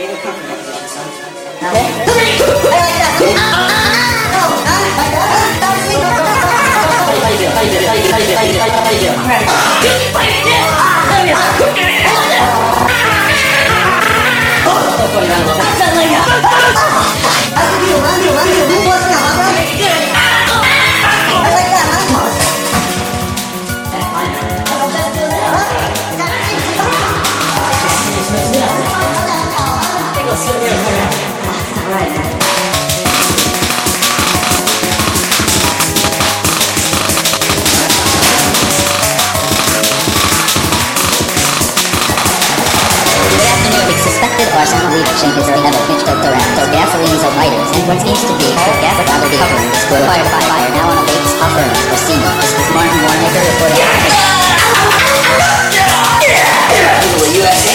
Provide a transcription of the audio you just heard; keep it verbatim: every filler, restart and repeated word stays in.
It'll come from that position, son. Okay? I like that. No, huh? Like that? How do you feel? How do you feel? How do you feel? How do you feel? How do you feel? How do you feel? I'm ready. Arson leader changes the level pitched of Thorax, so gasolines of lighters, and what seems to be so gas out of the coverings will fire by fire now on a basis offer or scene. This is Martin Warmaker reporting. U S A